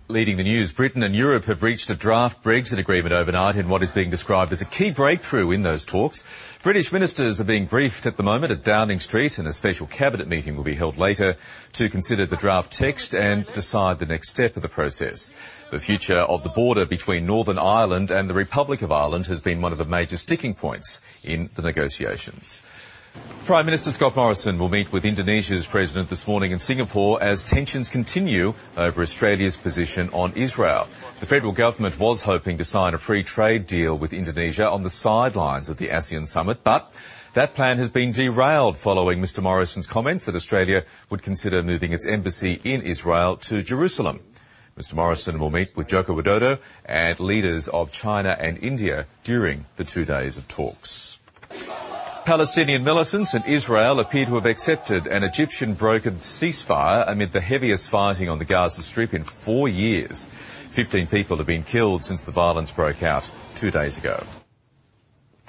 Leading the news, Britain and Europe have reached a draft Brexit agreement overnight in what is being described as a key breakthrough in those talks. British ministers are being briefed at the moment at Downing Street, and a special cabinet meeting will be held later to consider the draft text and decide the next step of the process. The future of the border between Northern Ireland and the Republic of Ireland has been one of the major sticking points in the negotiations. Prime Minister Scott Morrison will meet with Indonesia's president this morning in Singapore as tensions continue over Australia's position on Israel. The federal government was hoping to sign a free trade deal with Indonesia on the sidelines of the ASEAN summit, but that plan has been derailed following Mr Morrison's comments that Australia would consider moving its embassy in Israel to Jerusalem. Mr Morrison will meet with Joko Widodo and leaders of China and India during the 2 days of talks. Palestinian militants and Israel appear to have accepted an Egyptian-brokered ceasefire amid the heaviest fighting on the Gaza Strip in 4 years. 15 people have been killed since the violence broke out 2 days ago.